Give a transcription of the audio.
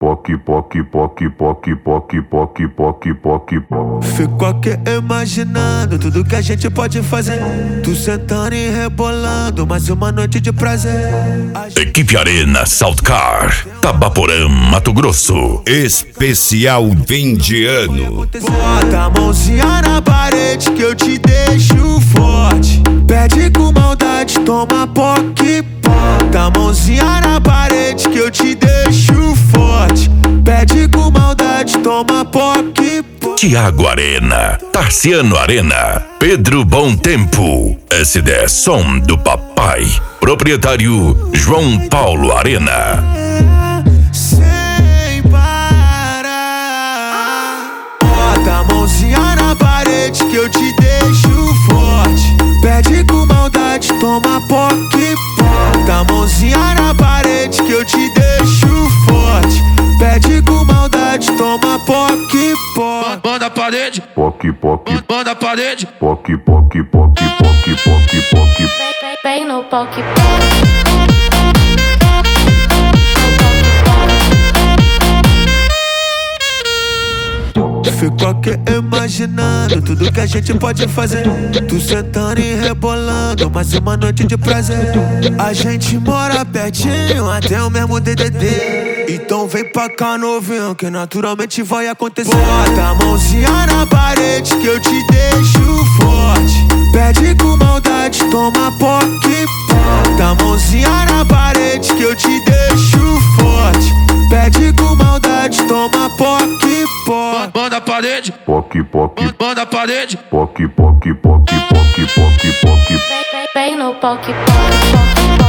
Poc, poc, poc, poc, poc, poc, poc, poc, poc. Fico aqui imaginando tudo que a gente pode fazer. Tu sentando e rebolando, mais uma noite de prazer. Equipe Arena Saltcar, Tabaporã, Mato Grosso. Especial fim de ano. Bota a mãozinha na parede que eu te deixo forte. Pede com maldade, toma poc. Bota a mãozinha na parede que eu te deixo forte. Pede com maldade, toma poc. Tiago Arena, Tarciano Arena, Pedro Bom Tempo, SD Som do Papai. Proprietário João Paulo Arena. Sem parar. Bota a mãozinha na parede que eu te deixo forte. Pede com maldade, toma poc. Bota a mãozinha na parede que eu te deixo forte. Pede com maldade, toma poc. Manda a parede, Poc, poc, manda a parede. poc, poc, poc, poc, poc, poc. Vem no poc. Fico aqui imaginando tudo que a gente pode fazer. Tu sentando e rebolando, mais uma noite de prazer. A gente mora pertinho, até o mesmo DDD. Então vem pra cá novinho, que naturalmente vai acontecer. Bota a mãozinha na parede que eu te deixo forte. Pede com maldade, toma poc. Bota a mãozinha na parede que eu te deixo forte. Pede com maldade, toma poc. Manda a parede, Poc, poc, manda a parede. poc, poc, poc, poc, poc, poc. Vem no poc.